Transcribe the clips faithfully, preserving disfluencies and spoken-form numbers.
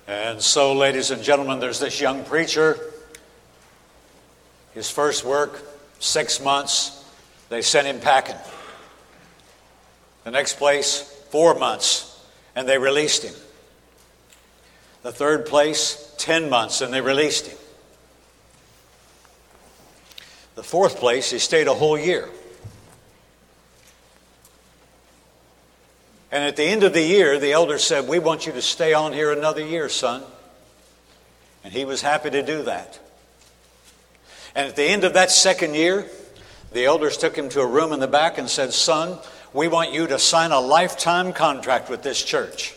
And so, ladies and gentlemen, there's this young preacher. His first work, six months, they sent him packing. The next place, four months, and they released him. The third place, ten months, and they released him. The fourth place, he stayed a whole year. And at the end of the year, the elder said, "We want you to stay on here another year, son." And he was happy to do that. And at the end of that second year, the elders took him to a room in the back and said, "Son, we want you to sign a lifetime contract with this church."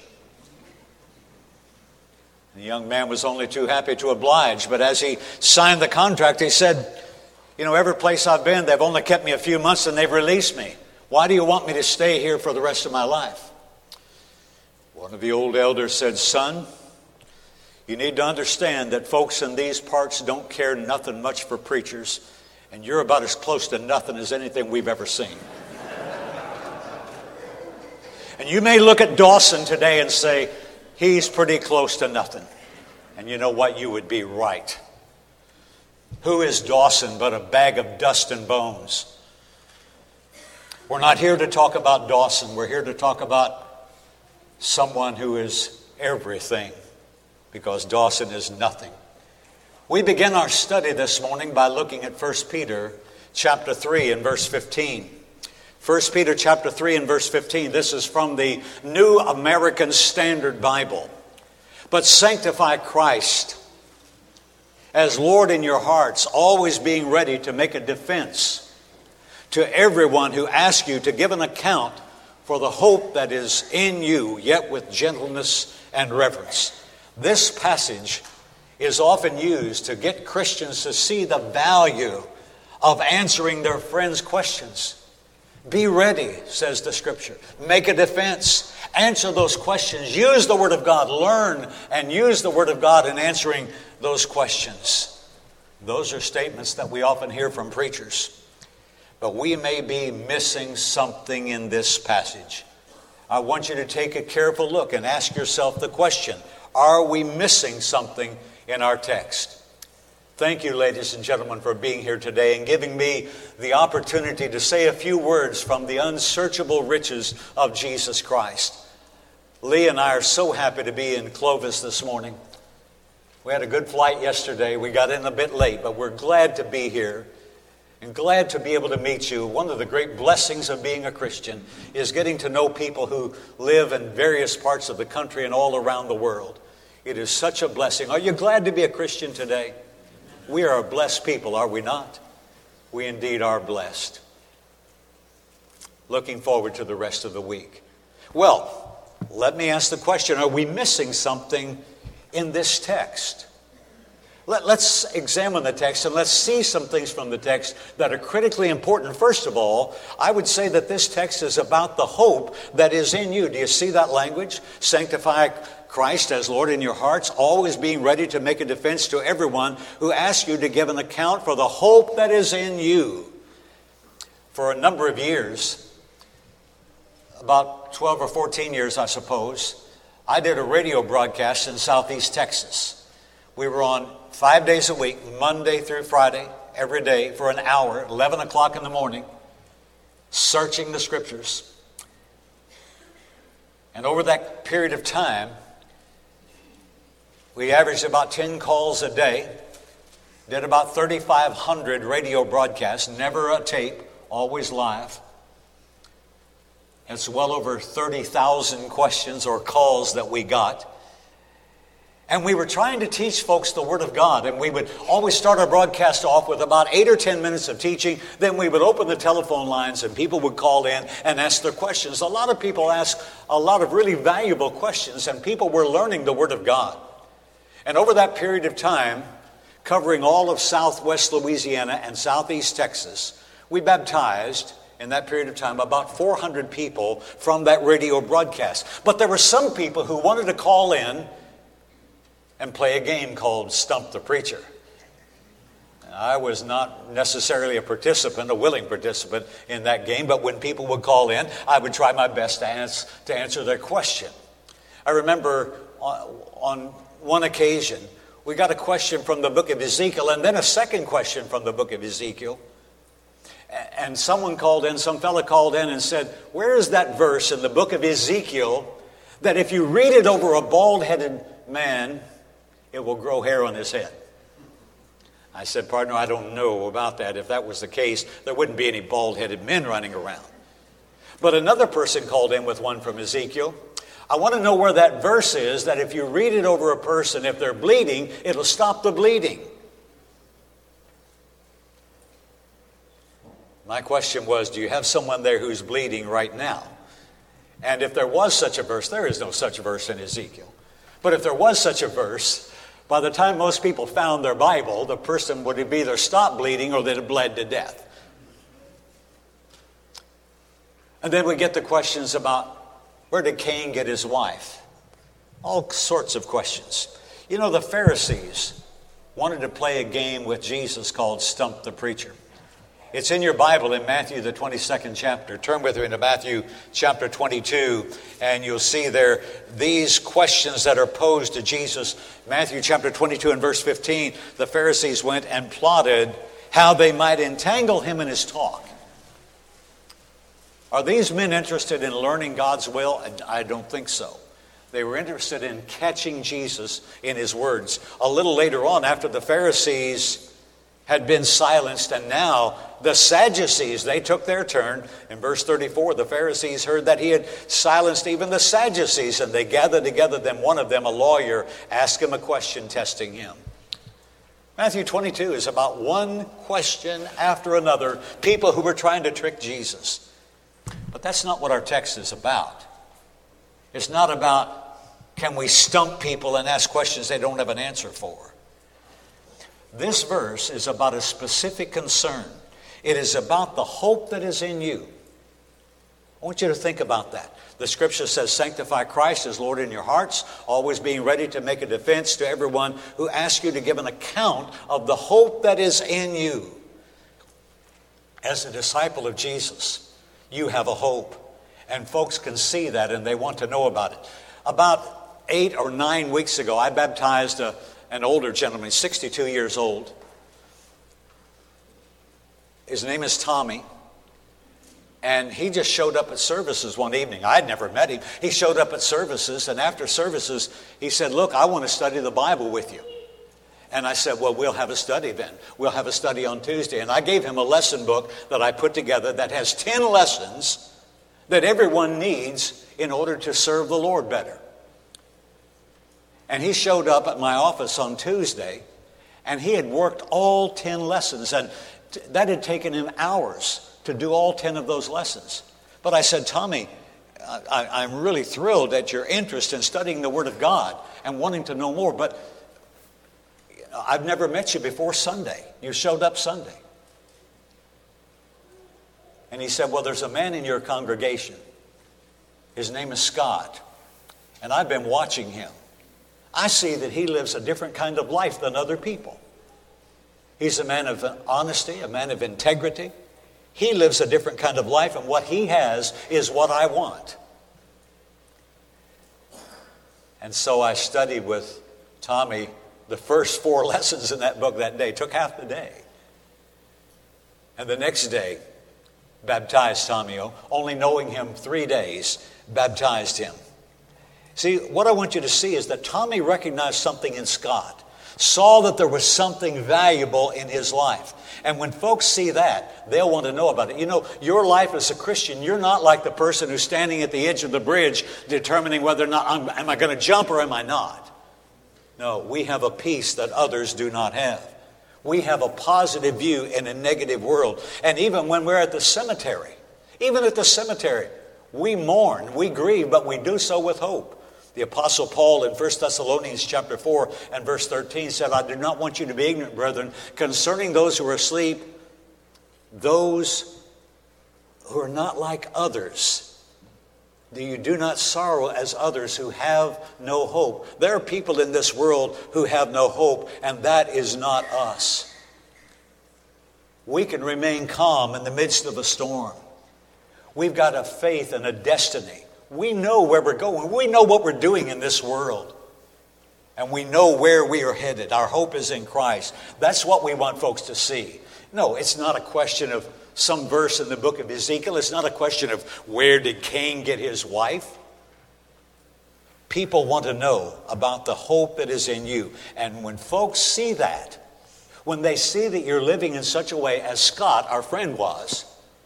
The young man was only too happy to oblige, but as he signed the contract, he said, "You know, every place I've been, they've only kept me a few months and they've released me. Why do you want me to stay here for the rest of my life?" One of the old elders said, "Son, you need to understand that folks in these parts don't care nothing much for preachers, and you're about as close to nothing as anything we've ever seen. And you may look at Dawson today and say, he's pretty close to nothing. And you know what? You would be right. Who is Dawson but a bag of dust and bones? We're not here to talk about Dawson. We're here to talk about someone who is everything, because Dawson is nothing. We begin our study this morning by looking at First Peter chapter three and verse fifteen. First Peter chapter three and verse fifteen. This is from the New American Standard Bible. "But sanctify Christ as Lord in your hearts, always being ready to make a defense to everyone who asks you to give an account for the hope that is in you, yet with gentleness and reverence." This passage is often used to get Christians to see the value of answering their friends' questions. Be ready, says the Scripture. Make a defense. Answer those questions. Use the Word of God. Learn and use the Word of God in answering those questions. Those are statements that we often hear from preachers. But we may be missing something in this passage. I want you to take a careful look and ask yourself the question, are we missing something in our text? Thank you, ladies and gentlemen, for being here today and giving me the opportunity to say a few words from the unsearchable riches of Jesus Christ. Lee and I are so happy to be in Clovis this morning. We had a good flight yesterday. We got in a bit late, but we're glad to be here. And glad to be able to meet you. One of the great blessings of being a Christian is getting to know people who live in various parts of the country and all around the world. It is such a blessing. Are you glad to be a Christian today? We are a blessed people, are we not? We indeed are blessed. Looking forward to the rest of the week. Well, let me ask the question, are we missing something in this text? Let, let's examine the text and let's see some things from the text that are critically important. First of all, I would say that this text is about the hope that is in you. Do you see that language? Sanctify Christ as Lord in your hearts, always being ready to make a defense to everyone who asks you to give an account for the hope that is in you. For a number of years, about twelve or fourteen years, I suppose, I did a radio broadcast in Southeast Texas. We were on five days a week, Monday through Friday, every day for an hour, eleven o'clock in the morning, searching the Scriptures. And over that period of time, we averaged about ten calls a day, did about thirty-five hundred radio broadcasts, never a tape, always live. It's well over thirty thousand questions or calls that we got. And we were trying to teach folks the Word of God. And we would always start our broadcast off with about eight or ten minutes of teaching. Then we would open the telephone lines and people would call in and ask their questions. A lot of people ask a lot of really valuable questions, and people were learning the Word of God. And over that period of time, covering all of southwest Louisiana and southeast Texas, we baptized in that period of time about four hundred people from that radio broadcast. But there were some people who wanted to call in and play a game called Stump the Preacher. I was not necessarily a participant, a willing participant in that game, but when people would call in, I would try my best to answer, to answer their question. I remember on, on one occasion, we got a question from the book of Ezekiel, and then a second question from the book of Ezekiel. And someone called in, some fella called in and said, where is that verse in the book of Ezekiel that if you read it over a bald-headed man, it will grow hair on his head? I said, partner, I don't know about that. If that was the case, there wouldn't be any bald-headed men running around. But another person called in with one from Ezekiel. I want to know where that verse is, that if you read it over a person, if they're bleeding, it'll stop the bleeding. My question was, do you have someone there who's bleeding right now? And if there was such a verse, there is no such verse in Ezekiel. But if there was such a verse, by the time most people found their Bible, the person would have either stopped bleeding or they'd have bled to death. And then we get the questions about, where did Cain get his wife? All sorts of questions. You know, the Pharisees wanted to play a game with Jesus called Stump the Preacher. It's in your Bible in Matthew, the twenty-second chapter. Turn with me into Matthew chapter twenty-two, and you'll see there these questions that are posed to Jesus. Matthew chapter twenty-two and verse fifteen, the Pharisees went and plotted how they might entangle him in his talk. Are these men interested in learning God's will? I don't think so. They were interested in catching Jesus in his words. A little later on, after the Pharisees had been silenced, and now the Sadducees, they took their turn. In verse thirty-four, the Pharisees heard that he had silenced even the Sadducees, and they gathered together them, one of them, a lawyer, asked him a question, testing him. Matthew twenty-two is about one question after another, people who were trying to trick Jesus. But that's not what our text is about. It's not about, can we stump people and ask questions they don't have an answer for. This verse is about a specific concern. It is about the hope that is in you. I want you to think about that. The scripture says, sanctify Christ as Lord in your hearts, always being ready to make a defense to everyone who asks you to give an account of the hope that is in you. As a disciple of Jesus, you have a hope. And folks can see that and they want to know about it. About eight or nine weeks ago, I baptized a an older gentleman, sixty-two years old. His name is Tommy. And he just showed up at services one evening. I'd never met him. He showed up at services, and after services, he said, look, I want to study the Bible with you. And I said, well, we'll have a study then. We'll have a study on Tuesday. And I gave him a lesson book that I put together that has ten lessons that everyone needs in order to serve the Lord better. And he showed up at my office on Tuesday, and he had worked all ten lessons. And t- that had taken him hours to do all ten of those lessons. But I said, Tommy, I, I'm really thrilled at your interest in studying the Word of God and wanting to know more. But I've never met you before Sunday. You showed up Sunday. And he said, well, there's a man in your congregation. His name is Scott. And I've been watching him. I see that he lives a different kind of life than other people. He's a man of honesty, a man of integrity. He lives a different kind of life, and what he has is what I want. And so I studied with Tommy the first four lessons in that book that day. It took half the day. And the next day, baptized Tommy, only knowing him three days, baptized him. See, what I want you to see is that Tommy recognized something in Scott, saw that there was something valuable in his life. And when folks see that, they'll want to know about it. You know, your life as a Christian, you're not like the person who's standing at the edge of the bridge determining whether or not, I'm, am I going to jump or am I not? No, we have a peace that others do not have. We have a positive view in a negative world. And even when we're at the cemetery, even at the cemetery, we mourn, we grieve, but we do so with hope. The Apostle Paul in First Thessalonians chapter four and verse thirteen said, I do not want you to be ignorant, brethren, concerning those who are asleep, those who are not like others. You do not sorrow as others who have no hope. There are people in this world who have no hope, and that is not us. We can remain calm in the midst of a storm. We've got a faith and a destiny. We know where we're going. We know what we're doing in this world. And we know where we are headed. Our hope is in Christ. That's what we want folks to see. No, it's not a question of some verse in the book of Ezekiel. It's not a question of where did Cain get his wife. People want to know about the hope that is in you. And when folks see that, when they see that you're living in such a way as Scott, our friend, was,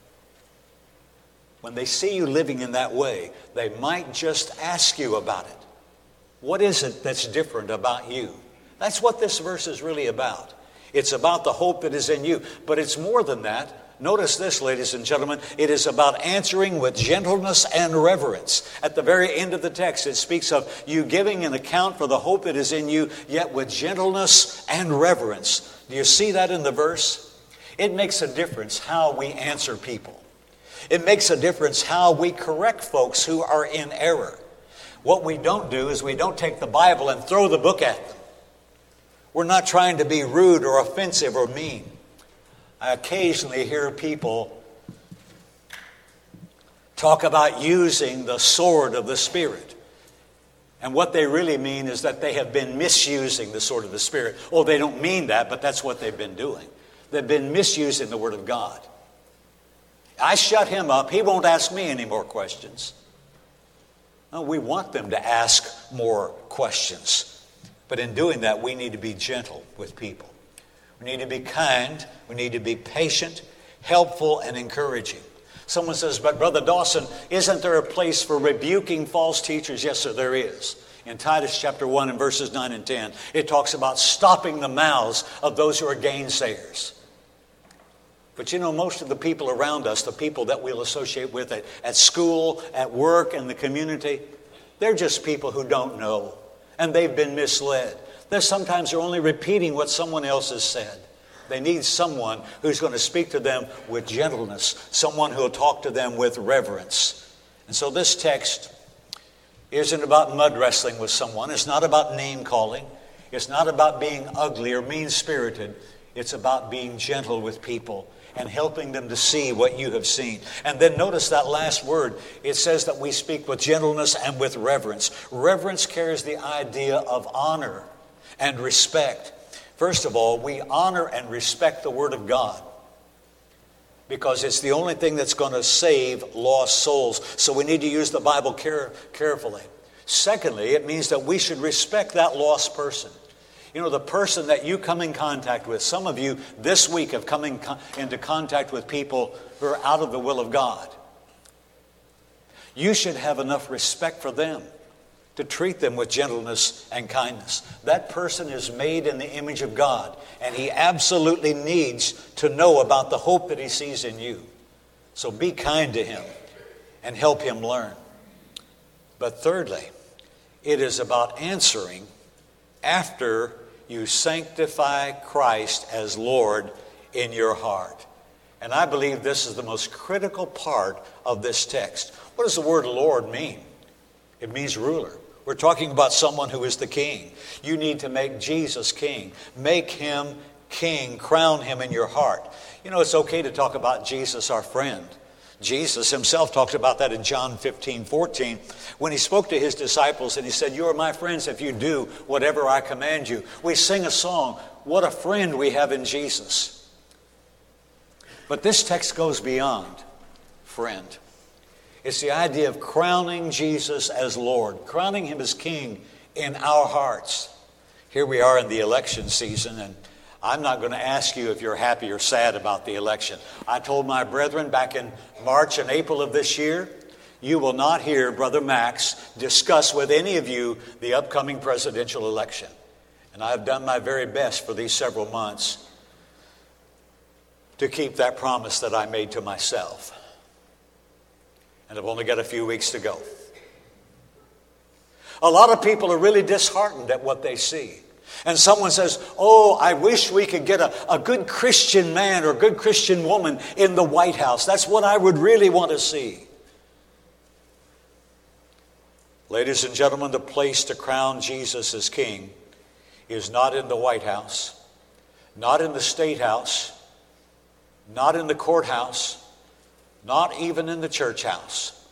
when they see you living in that way, they might just ask you about it. What is it that's different about you? That's what this verse is really about. It's about the hope that is in you. But it's more than that. Notice this, ladies and gentlemen. It is about answering with gentleness and reverence. At the very end of the text, it speaks of you giving an account for the hope that is in you, yet with gentleness and reverence. Do you see that in the verse? It makes a difference how we answer people. It makes a difference how we correct folks who are in error. What we don't do is we don't take the Bible and throw the book at them. We're not trying to be rude or offensive or mean. I occasionally hear people talk about using the sword of the Spirit. And what they really mean is that they have been misusing the sword of the Spirit. Oh, they don't mean that, but that's what they've been doing. They've been misusing the Word of God. I shut him up. He won't ask me any more questions. No, we want them to ask more questions. But in doing that, we need to be gentle with people. We need to be kind. We need to be patient, helpful, and encouraging. Someone says, but Brother Dawson, isn't there a place for rebuking false teachers? Yes, sir, there is. In Titus chapter one and verses nine and ten, it talks about stopping the mouths of those who are gainsayers. But you know, most of the people around us, the people that we'll associate with at, at school, at work, in the community, they're just people who don't know. And they've been misled. They're sometimes they're only repeating what someone else has said. They need someone who's going to speak to them with gentleness, someone who will talk to them with reverence. And so this text isn't about mud wrestling with someone. It's not about name calling. It's not about being ugly or mean-spirited. It's about being gentle with people and helping them to see what you have seen. And then notice that last word. It says that we speak with gentleness and with reverence. Reverence carries the idea of honor and respect. First of all, we honor and respect the Word of God because it's the only thing that's going to save lost souls. So we need to use the Bible care- carefully. Secondly, it means that we should respect that lost person. You know, the person that you come in contact with. Some of you this week have come in con- into contact with people who are out of the will of God. You should have enough respect for them to treat them with gentleness and kindness. That person is made in the image of God, and he absolutely needs to know about the hope that he sees in you. So be kind to him and help him learn. But thirdly, it is about answering after you sanctify Christ as Lord in your heart. And I believe this is the most critical part of this text. What does the word Lord mean? It means ruler. We're talking about someone who is the king. You need to make Jesus king. Make him king. Crown him in your heart. You know, it's okay to talk about Jesus, our friend. Jesus himself talked about that in John fifteen fourteen when he spoke to his disciples and he said, you are my friends if you do whatever I command you. We sing a song, what a friend we have in Jesus. But this text goes beyond friend. It's the idea of crowning Jesus as Lord, crowning him as king in our hearts. Here we are in the election season, and I'm not going to ask you if you're happy or sad about the election. I told my brethren back in March and April of this year, you will not hear Brother Max discuss with any of you the upcoming presidential election. And I've done my very best for these several months to keep that promise that I made to myself. And I've only got a few weeks to go. A lot of people are really disheartened at what they see. And someone says, oh, I wish we could get a, a good Christian man or a good Christian woman in the White House. That's what I would really want to see. Ladies and gentlemen, the place to crown Jesus as king is not in the White House, not in the State House, not in the courthouse, not even in the church house.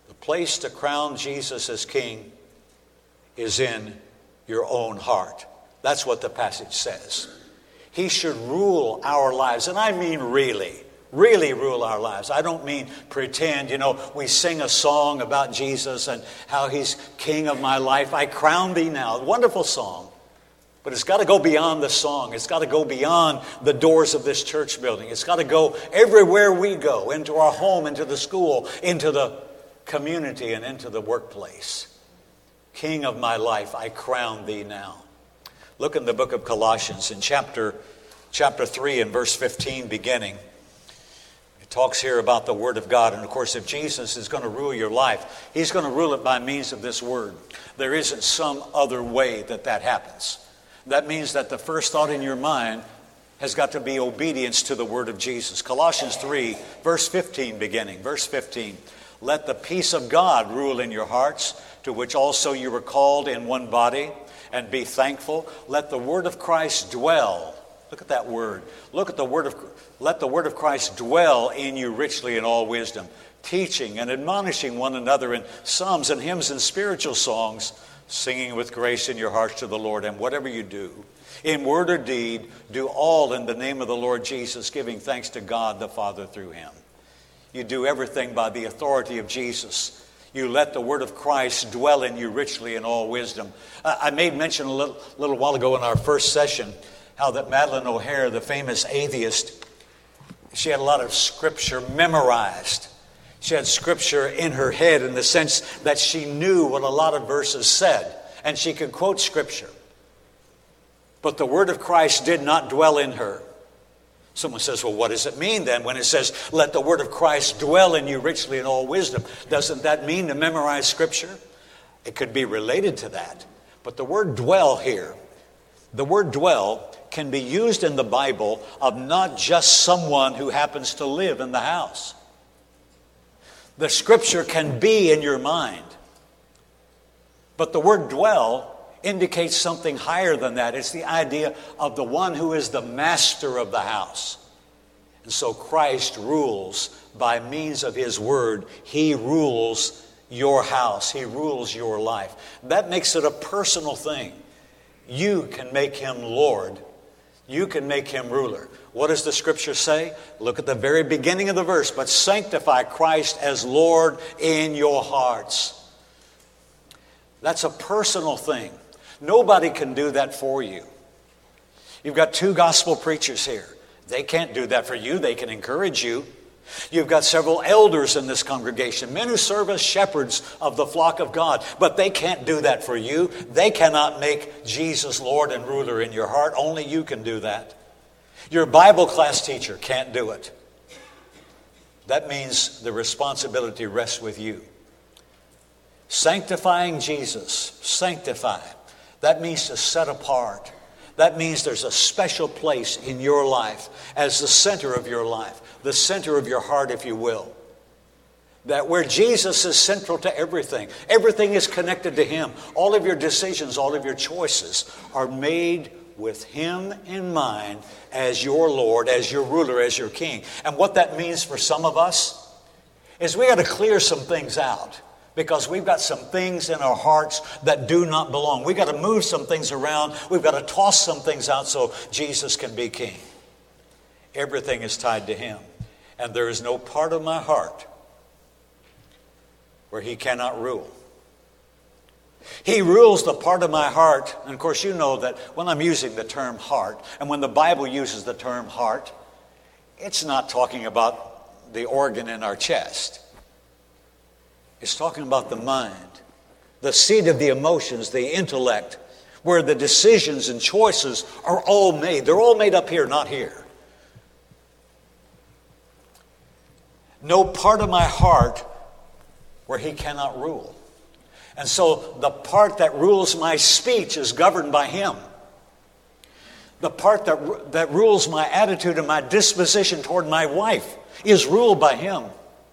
The place to crown Jesus as king is in your own heart. That's what the passage says. He should rule our lives. And I mean really, really rule our lives. I don't mean pretend. You know, we sing a song about Jesus and how he's king of my life. I crown thee now. Wonderful song. But it's got to go beyond the song. It's got to go beyond the doors of this church building. It's got to go everywhere we go, into our home, into the school, into the community, and into the workplace. King of my life, I crown thee now. Look in the book of Colossians in chapter, chapter three and verse fifteen beginning. It talks here about the Word of God. And of course, if Jesus is going to rule your life, he's going to rule it by means of this Word. There isn't some other way that that happens. That means that the first thought in your mind has got to be obedience to the Word of Jesus. Colossians three, verse fifteen beginning. Verse fifteen. Let the peace of God rule in your hearts, to which also you were called in one body, and be thankful. Let the word of Christ dwell. Look at that word. Look at the word of, let the word of Christ dwell in you richly in all wisdom, teaching and admonishing one another in psalms and hymns and spiritual songs, singing with grace in your hearts to the Lord. And whatever you do, in word or deed, do all in the name of the Lord Jesus, giving thanks to God the Father through him. You do everything by the authority of Jesus. You let the word of Christ dwell in you richly in all wisdom. I made mention a little, little while ago in our first session how that Madeleine O'Hare, the famous atheist, she had a lot of scripture memorized. She had scripture in her head in the sense that she knew what a lot of verses said, and she could quote scripture. But the word of Christ did not dwell in her. Someone says, well, what does it mean then when it says, let the word of Christ dwell in you richly in all wisdom? Doesn't that mean to memorize scripture? It could be related to that. But the word dwell here, the word dwell can be used in the Bible of not just someone who happens to live in the house. The scripture can be in your mind. But the word dwell indicates something higher than that. It's the idea of the one who is the master of the house. And so Christ rules by means of his word. He rules your house. He rules your life. That makes it a personal thing. You can make him Lord. You can make him ruler. What does the scripture say? Look at the very beginning of the verse. But sanctify Christ as Lord in your hearts. That's a personal thing. Nobody can do that for you. You've got two gospel preachers here. They can't do that for you. They can encourage you. You've got several elders in this congregation, men who serve as shepherds of the flock of God. But they can't do that for you. They cannot make Jesus Lord and ruler in your heart. Only you can do that. Your Bible class teacher can't do it. That means the responsibility rests with you. Sanctifying Jesus, sanctify. That means to set apart. That means there's a special place in your life as the center of your life, the center of your heart, if you will. That where Jesus is central to everything. Everything is connected to him. All of your decisions, all of your choices are made with him in mind as your Lord, as your ruler, as your king. And what that means for some of us is we got to clear some things out. Because we've got some things in our hearts that do not belong. We've got to move some things around. We've got to toss some things out so Jesus can be king. Everything is tied to him. And there is no part of my heart where he cannot rule. He rules the part of my heart. And of course you know that when I'm using the term heart, and when the Bible uses the term heart, it's not talking about the organ in our chest. It's talking about the mind, the seat of the emotions, the intellect, where the decisions and choices are all made. They're all made up here, not here. No part of my heart where he cannot rule. And so the part that rules my speech is governed by him. The part that, that rules my attitude and my disposition toward my wife is ruled by him.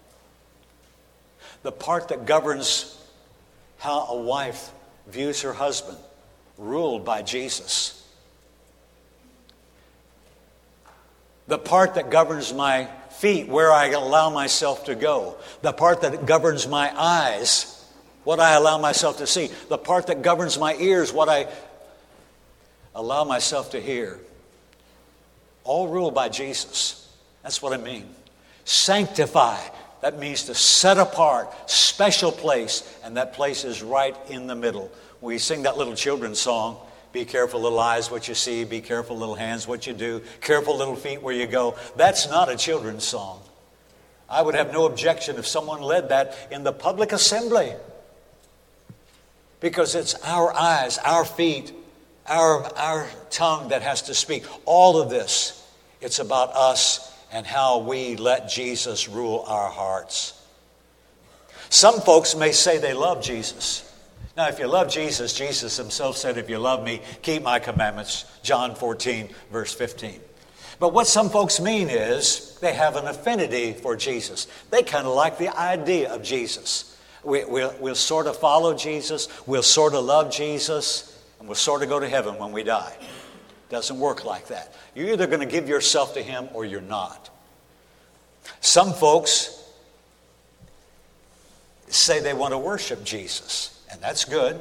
The part that governs how a wife views her husband, ruled by Jesus. The part that governs my feet, where I allow myself to go. The part that governs my eyes, what I allow myself to see. The part that governs my ears, what I allow myself to hear. All ruled by Jesus. That's what I mean. Sanctify. That means to set apart, special place, and that place is right in the middle. We sing that little children's song, be careful little eyes what you see, be careful little hands what you do, careful little feet where you go. That's not a children's song. I would have no objection if someone led that in the public assembly. Because it's our eyes, our feet, our, our tongue that has to speak. All of this, it's about us and how we let Jesus rule our hearts. Some folks may say they love Jesus. Now, if you love Jesus, Jesus himself said, if you love me, keep my commandments. John fourteen, verse fifteen. But what some folks mean is they have an affinity for Jesus. They kind of like the idea of Jesus. We, we'll, we'll sort of follow Jesus. We'll sort of love Jesus. And we'll sort of go to heaven when we die. Doesn't work like that. You're either going to give yourself to him or you're not. Some folks say they want to worship Jesus. And that's good.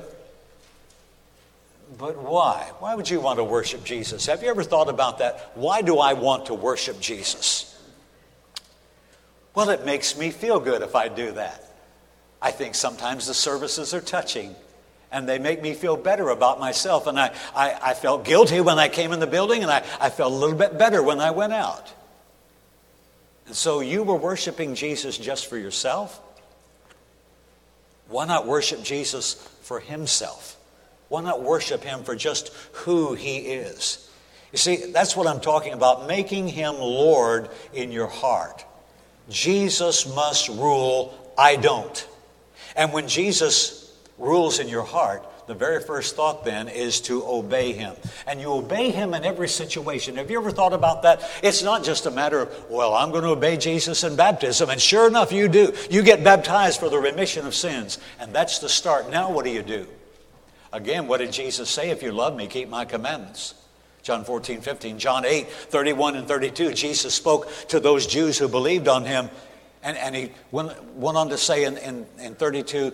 But why? Why would you want to worship Jesus? Have you ever thought about that? Why do I want to worship Jesus? Well, it makes me feel good if I do that. I think sometimes the services are touching. And they make me feel better about myself. And I, I, I felt guilty when I came in the building. And I, I felt a little bit better when I went out. And so you were worshiping Jesus just for yourself? Why not worship Jesus for himself? Why not worship him for just who he is? You see, that's what I'm talking about, making him Lord in your heart. Jesus must rule, I don't. And when Jesus rules in your heart, the very first thought then is to obey him. And you obey him in every situation. Have you ever thought about that? It's not just a matter of, well, I'm going to obey Jesus in baptism. And sure enough, you do. You get baptized for the remission of sins. And that's the start. Now what do you do? Again, what did Jesus say? If you love me, keep my commandments. John fourteen, fifteen. John eight, thirty-one and thirty-two. Jesus spoke to those Jews who believed on him. And, and he went, went on to say in, in, in thirty-two,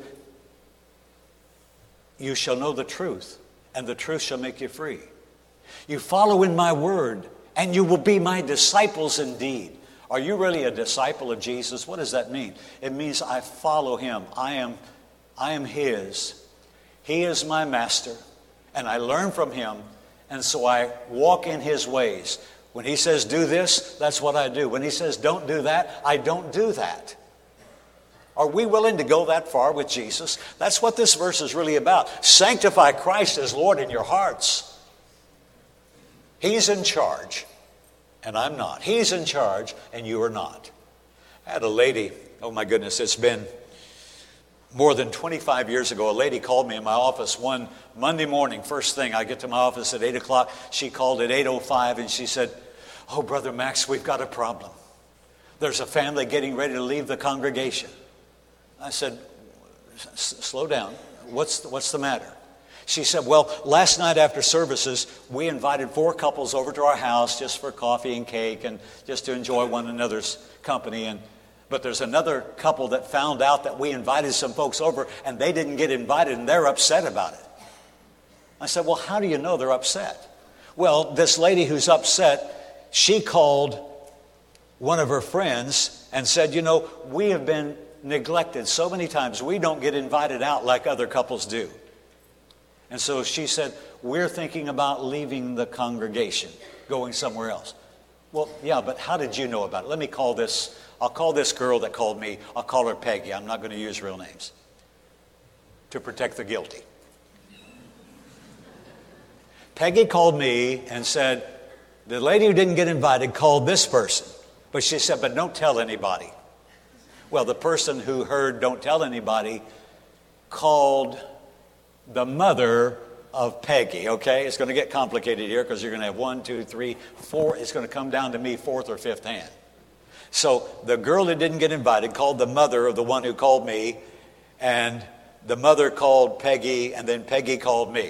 you shall know the truth, and the truth shall make you free. You follow in my word, and you will be my disciples indeed. Are you really a disciple of Jesus? What does that mean? It means I follow him. I am, I am his. He is my master, and I learn from him, and so I walk in his ways. When he says do this, that's what I do. When he says don't do that, I don't do that. Are we willing to go that far with Jesus? That's what this verse is really about. Sanctify Christ as Lord in your hearts. He's in charge, and I'm not. He's in charge, and you are not. I had a lady, oh my goodness, it's been more than twenty-five years ago. A lady called me in my office one Monday morning. First thing, I get to my office at eight o'clock. She called at eight oh five, and she said, oh, Brother Max, we've got a problem. There's a family getting ready to leave the congregation. I said, slow down. What's the, what's the matter? She said, well, last night after services, we invited four couples over to our house just for coffee and cake and just to enjoy one another's company. And but there's another couple that found out that we invited some folks over and they didn't get invited and they're upset about it. I said, well, how do you know they're upset? Well, this lady who's upset, she called one of her friends and said, you know, we have been neglected so many times. We don't get invited out like other couples do. And so she said, we're thinking about leaving the congregation, going somewhere else. Well, yeah, but how did you know about it? Let me call this, I'll call this girl that called me, I'll call her Peggy. I'm not going to use real names to protect the guilty. Peggy called me and said, the lady who didn't get invited called this person. But she said, but don't tell anybody. Well, the person who heard don't tell anybody called the mother of Peggy, okay? It's going to get complicated here because you're going to have one, two, three, four. It's going to come down to me fourth or fifth hand. So the girl that didn't get invited called the mother of the one who called me, and the mother called Peggy, and then Peggy called me.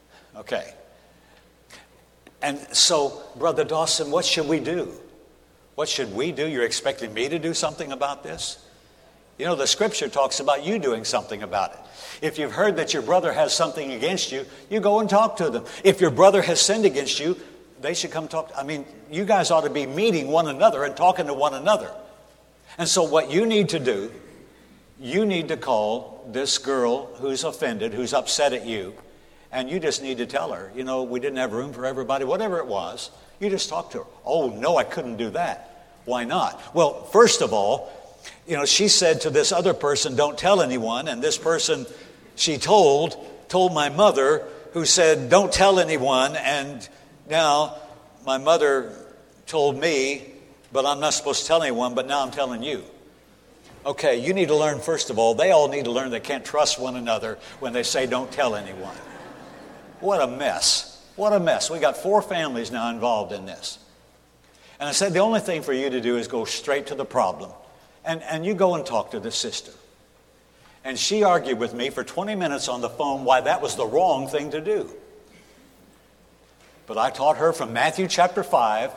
Okay. And so, Brother Dawson, what should we do? What should we do? You're expecting me to do something about this? You know, the scripture talks about you doing something about it. If you've heard that your brother has something against you, you go and talk to them. If your brother has sinned against you, they should come talk. I mean, you guys ought to be meeting one another and talking to one another. And so what you need to do, you need to call this girl who's offended, who's upset at you, and you just need to tell her, you know, we didn't have room for everybody, whatever it was. You just talk to her. Oh, no, I couldn't do that. Why not? Well, first of all, you know, she said to this other person, don't tell anyone. And this person she told, told my mother, who said, don't tell anyone. And now my mother told me, but I'm not supposed to tell anyone, but now I'm telling you. Okay, you need to learn, first of all, they all need to learn they can't trust one another when they say don't tell anyone. What a mess. What a mess. We got four families now involved in this. And I said, the only thing for you to do is go straight to the problem. And, and you go and talk to the sister. And she argued with me for twenty minutes on the phone why that was the wrong thing to do. But I taught her from Matthew chapter five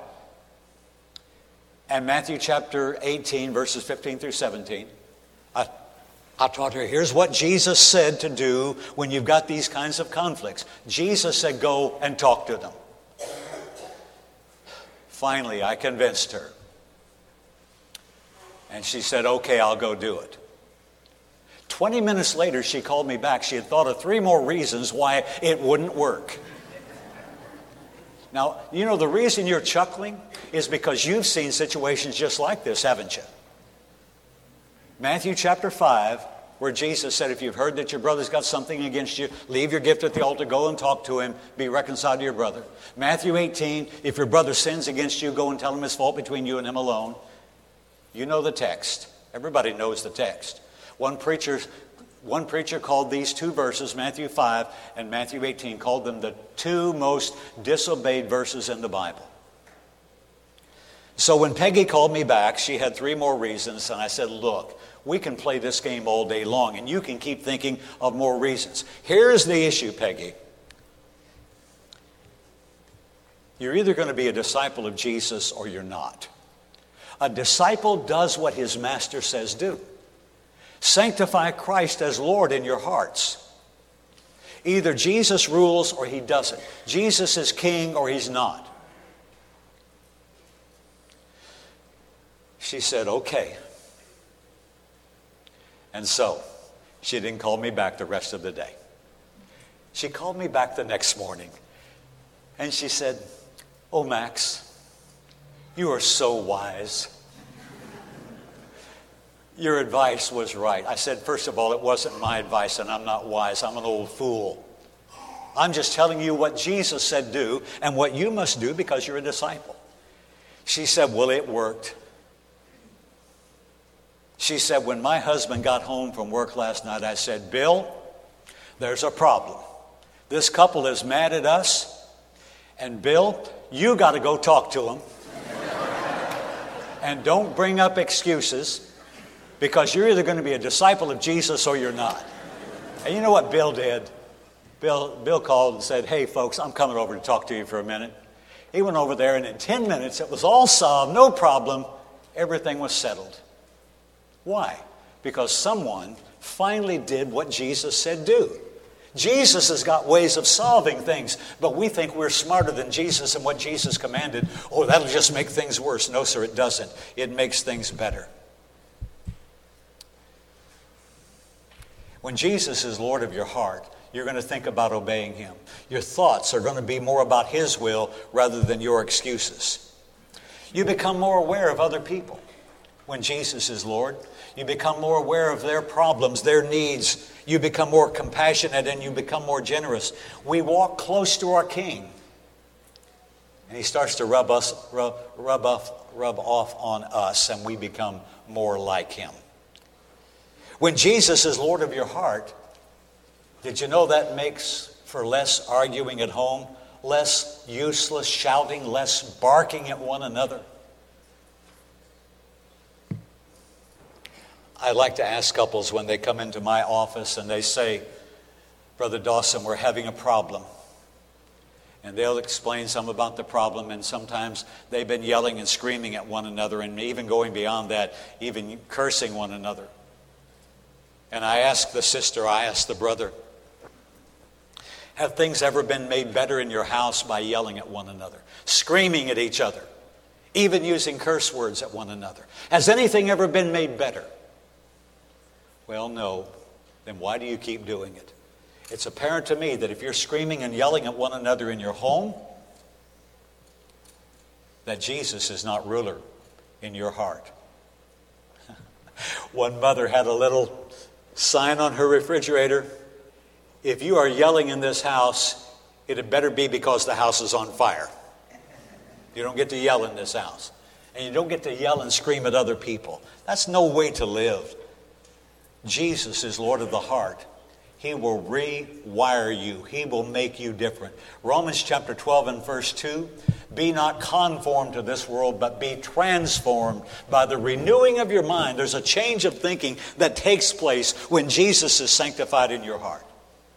and Matthew chapter eighteen, verses fifteen through seventeen. I, I taught her, here's what Jesus said to do when you've got these kinds of conflicts. Jesus said, go and talk to them. Finally, I convinced her. And she said, okay, I'll go do it. Twenty minutes later, she called me back. She had thought of three more reasons why it wouldn't work. Now, you know, the reason you're chuckling is because you've seen situations just like this, haven't you? Matthew chapter five, where Jesus said, if you've heard that your brother's got something against you, leave your gift at the altar, go and talk to him, be reconciled to your brother. Matthew eighteen, if your brother sins against you, go and tell him his fault between you and him alone. You know the text. Everybody knows the text. One preacher, one preacher called these two verses, Matthew five and Matthew eighteen, called them the two most disobeyed verses in the Bible. So when Peggy called me back, she had three more reasons, and I said, look, we can play this game all day long, and you can keep thinking of more reasons. Here's the issue, Peggy. You're either going to be a disciple of Jesus or you're not. A disciple does what his master says do. Sanctify Christ as Lord in your hearts. Either Jesus rules or he doesn't. Jesus is king or he's not. She said, okay. And so, she didn't call me back the rest of the day. She called me back the next morning. And she said, oh, Max, you are so wise. Your advice was right. I said, first of all, it wasn't my advice, and I'm not wise. I'm an old fool. I'm just telling you what Jesus said do and what you must do because you're a disciple. She said, well, it worked. She said, when my husband got home from work last night, I said, Bill, there's a problem. This couple is mad at us, and Bill, you got to go talk to them. And don't bring up excuses, because you're either going to be a disciple of Jesus or you're not. And you know what Bill did? Bill, Bill called and said, hey, folks, I'm coming over to talk to you for a minute. He went over there, and in ten minutes, it was all solved, no problem. Everything was settled. Why? Because someone finally did what Jesus said do. Jesus has got ways of solving things, but we think we're smarter than Jesus and what Jesus commanded. Oh, that'll just make things worse. No, sir, it doesn't. It makes things better. When Jesus is Lord of your heart, you're going to think about obeying him. Your thoughts are going to be more about his will rather than your excuses. You become more aware of other people when Jesus is Lord. You become more aware of their problems, their needs. You become more compassionate and you become more generous. We walk close to our King. And he starts to rub us, rub, rub off, rub off on us, and we become more like him. When Jesus is Lord of your heart, did you know that makes for less arguing at home, less useless shouting, less barking at one another? I like to ask couples when they come into my office and they say, Brother Dawson, we're having a problem. And they'll explain some about the problem, and sometimes they've been yelling and screaming at one another, and even going beyond that, even cursing one another. And I asked the sister, I asked the brother, have things ever been made better in your house by yelling at one another, screaming at each other, even using curse words at one another? Has anything ever been made better? Well, no. Then why do you keep doing it? It's apparent to me that if you're screaming and yelling at one another in your home, that Jesus is not ruler in your heart. One mother had a little sign on her refrigerator: if you are yelling in this house, it had better be because the house is on fire. You don't get to yell in this house. And you don't get to yell and scream at other people. That's no way to live. Jesus is Lord of the heart. He will rewire you. He will make you different. Romans chapter twelve and verse two, be not conformed to this world, but be transformed by the renewing of your mind. There's a change of thinking that takes place when Jesus is sanctified in your heart.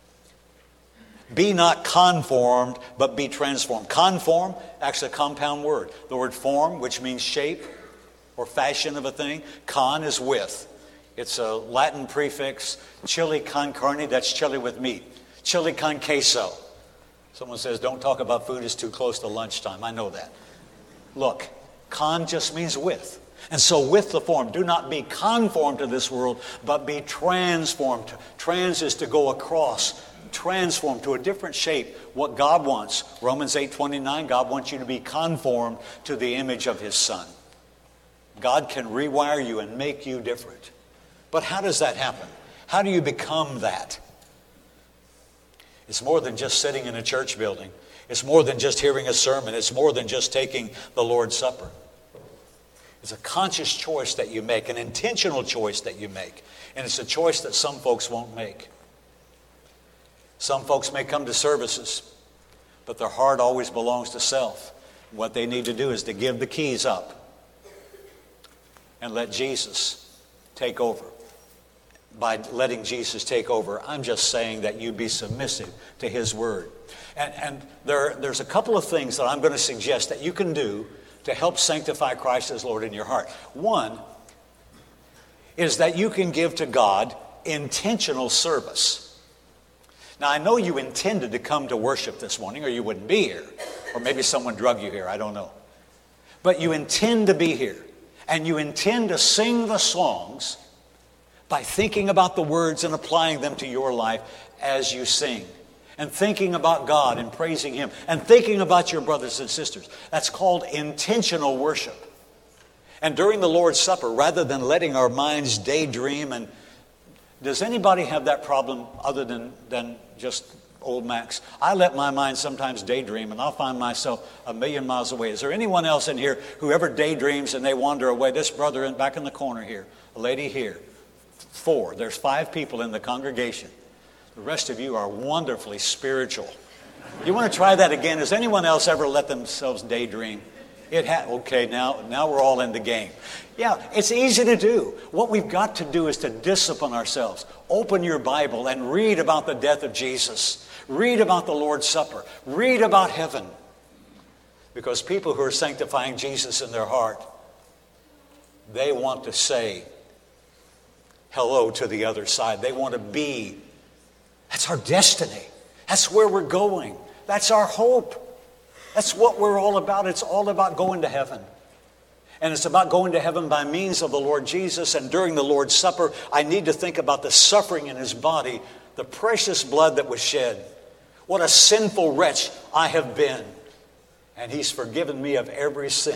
Be not conformed, but be transformed. Conform, actually a compound word. The word form, which means shape or fashion of a thing. Con is with. It's a Latin prefix, chili con carne, that's chili with meat. Chili con queso. Someone says, don't talk about food, it's too close to lunchtime. I know that. Look, con just means with. And so with the form, do not be conformed to this world, but be transformed. Trans is to go across, transformed to a different shape, what God wants. Romans eight twenty-nine, God wants you to be conformed to the image of His Son. God can rewire you and make you different. But how does that happen? How do you become that? It's more than just sitting in a church building. It's more than just hearing a sermon. It's more than just taking the Lord's Supper. It's a conscious choice that you make, an intentional choice that you make. And it's a choice that some folks won't make. Some folks may come to services, but their heart always belongs to self. What they need to do is to give the keys up and let Jesus take over. By letting Jesus take over, I'm just saying that you be submissive to His word. And, and there, there's a couple of things that I'm going to suggest that you can do to help sanctify Christ as Lord in your heart. One is that you can give to God intentional service. Now, I know you intended to come to worship this morning, or you wouldn't be here. Or maybe someone drug you here, I don't know. But you intend to be here. And you intend to sing the songs by thinking about the words and applying them to your life as you sing. And thinking about God and praising Him. And thinking about your brothers and sisters. That's called intentional worship. And during the Lord's Supper, rather than letting our minds daydream, and does anybody have that problem other than, than just old Max? I let my mind sometimes daydream, and I'll find myself a million miles away. Is there anyone else in here who ever daydreams and they wander away? This brother in, back in the corner here, a lady here. Four. There's five people in the congregation. The rest of you are wonderfully spiritual. You want to try that again? Has anyone else ever let themselves daydream? It ha- okay, now, now we're all in the game. Yeah, it's easy to do. What we've got to do is to discipline ourselves. Open your Bible and read about the death of Jesus. Read about the Lord's Supper. Read about heaven. Because people who are sanctifying Jesus in their heart, they want to say hello to the other side. They want to be. That's our destiny. That's where we're going. That's our hope. That's what we're all about. It's all about going to heaven. And it's about going to heaven by means of the Lord Jesus. And during the Lord's Supper, I need to think about the suffering in His body, the precious blood that was shed. What a sinful wretch I have been. And He's forgiven me of every sin.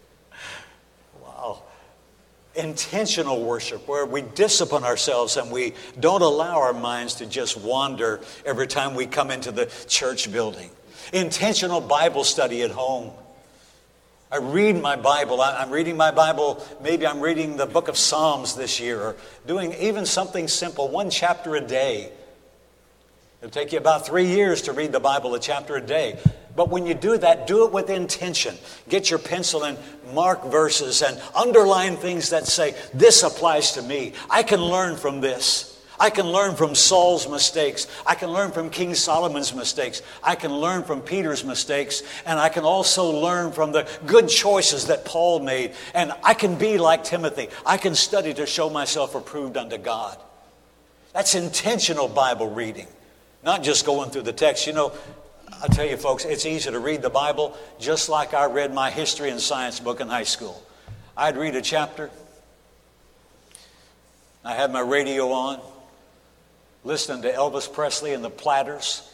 Wow. Intentional worship, where we discipline ourselves and we don't allow our minds to just wander every time we come into the church building. Intentional Bible study at home. I read my Bible. I'm reading my Bible. Maybe I'm reading the book of Psalms this year, or doing even something simple, one chapter a day. It'll take you about three years to read the Bible, a chapter a day. But when you do that, do it with intention. Get your pencil and mark verses and underline things that say, this applies to me. I can learn from this. I can learn from Saul's mistakes. I can learn from King Solomon's mistakes. I can learn from Peter's mistakes. And I can also learn from the good choices that Paul made. And I can be like Timothy. I can study to show myself approved unto God. That's intentional Bible reading, not just going through the text. You know, I tell you folks, it's easy to read the Bible just like I read my history and science book in high school. I'd read a chapter. I had my radio on, listening to Elvis Presley and the Platters,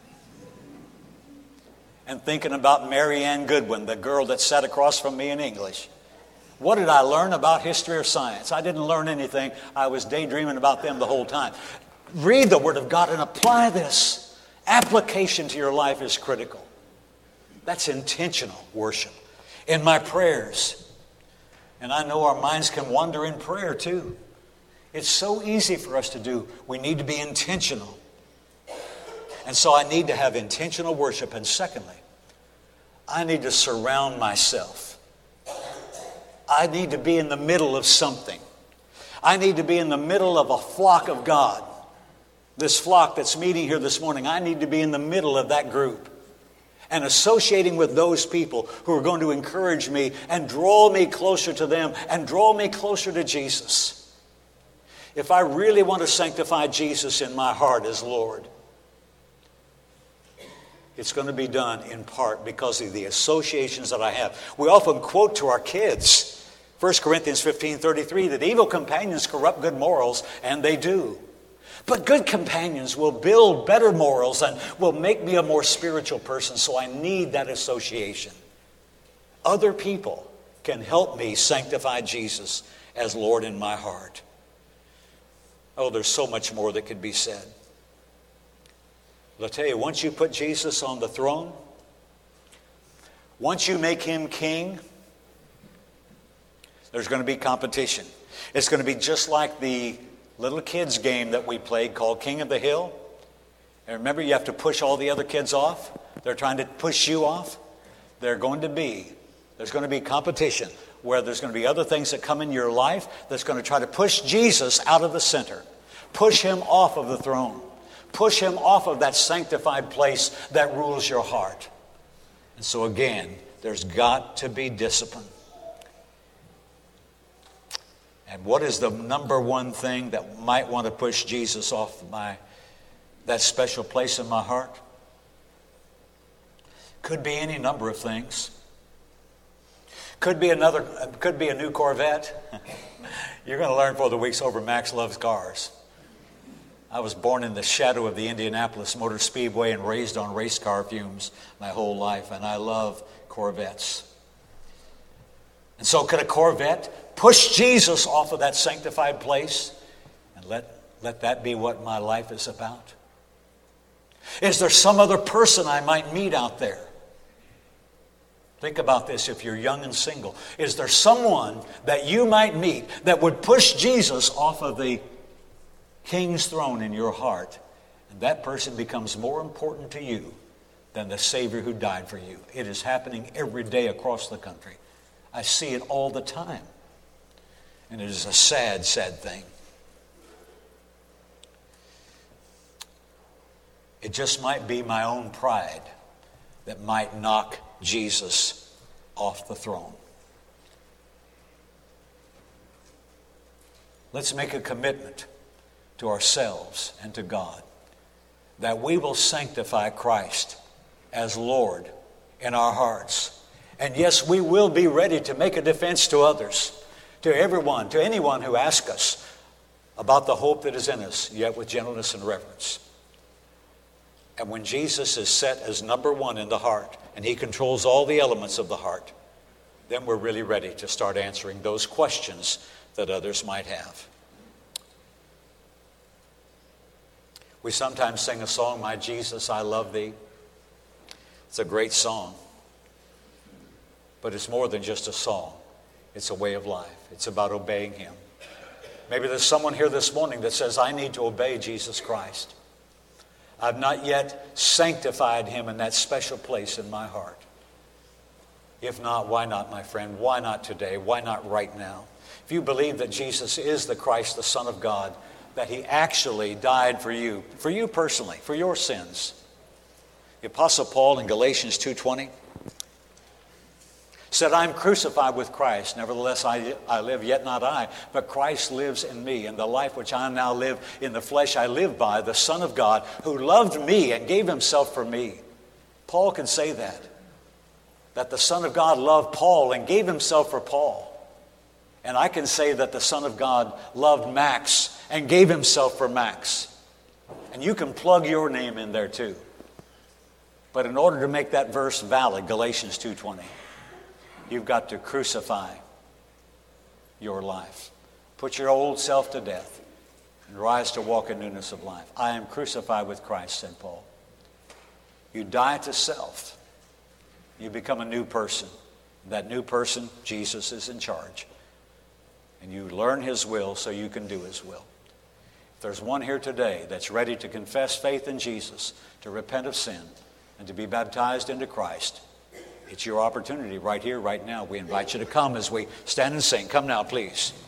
and thinking about Mary Ann Goodwin, the girl that sat across from me in English. What did I learn about history or science? I didn't learn anything. I was daydreaming about them the whole time. Read the Word of God and apply this. Application to your life is critical. That's intentional worship. In my prayers, and I know our minds can wander in prayer too. It's so easy for us to do. We need to be intentional. And so I need to have intentional worship. And secondly, I need to surround myself. I need to be in the middle of something. I need to be in the middle of a flock of God. This flock that's meeting here this morning, I need to be in the middle of that group and associating with those people who are going to encourage me and draw me closer to them and draw me closer to Jesus. If I really want to sanctify Jesus in my heart as Lord, it's going to be done in part because of the associations that I have. We often quote to our kids, First Corinthians fifteen thirty-three, that evil companions corrupt good morals, and they do. But good companions will build better morals and will make me a more spiritual person, so I need that association. Other people can help me sanctify Jesus as Lord in my heart. Oh, there's so much more that could be said. But I'll tell you, once you put Jesus on the throne, once you make him king, there's going to be competition. It's going to be just like the little kids game that we played called King of the Hill. And remember, you have to push all the other kids off. They're trying to push you off. They're going to be, there's going to be competition where there's going to be other things that come in your life that's going to try to push Jesus out of the center. Push him off of the throne. Push him off of that sanctified place that rules your heart. And so again, there's got to be discipline. And what is the number one thing that might want to push Jesus off my that special place in my heart? Could be any number of things. Could be another. Could be a new Corvette. You're going to learn for the weeks over. Max loves cars. I was born in the shadow of the Indianapolis Motor Speedway and raised on race car fumes my whole life, and I love Corvettes. And so could a Corvette push Jesus off of that sanctified place and let, let that be what my life is about? Is there some other person I might meet out there? Think about this if you're young and single. Is there someone that you might meet that would push Jesus off of the King's throne in your heart, and that person becomes more important to you than the Savior who died for you? It is happening every day across the country. I see it all the time. And it is a sad, sad thing. It just might be my own pride that might knock Jesus off the throne. Let's make a commitment to ourselves and to God that we will sanctify Christ as Lord in our hearts. And yes, we will be ready to make a defense to others, to everyone, to anyone who asks us about the hope that is in us, yet with gentleness and reverence. And when Jesus is set as number one in the heart, and he controls all the elements of the heart, then we're really ready to start answering those questions that others might have. We sometimes sing a song, "My Jesus, I love thee." It's a great song. But it's more than just a song. It's a way of life. It's about obeying him. Maybe there's someone here this morning that says, I need to obey Jesus Christ. I've not yet sanctified him in that special place in my heart. If not, why not, my friend? Why not today? Why not right now? If you believe that Jesus is the Christ, the Son of God, that he actually died for you, for you personally, for your sins. The Apostle Paul in Galatians two twenty said, I'm crucified with Christ. Nevertheless, I, I live, yet not I, but Christ lives in me. And the life which I now live in the flesh, I live by the Son of God, who loved me and gave himself for me. Paul can say that, that the Son of God loved Paul and gave himself for Paul. And I can say that the Son of God loved Max and gave himself for Max. And you can plug your name in there too. But in order to make that verse valid, Galatians two twenty, you've got to crucify your life. Put your old self to death and rise to walk in newness of life. I am crucified with Christ, said Paul. You die to self. You become a new person. That new person, Jesus, is in charge. And you learn his will so you can do his will. If there's one here today that's ready to confess faith in Jesus, to repent of sin, and to be baptized into Christ, it's your opportunity right here, right now. We invite you to come as we stand and sing. Come now, please.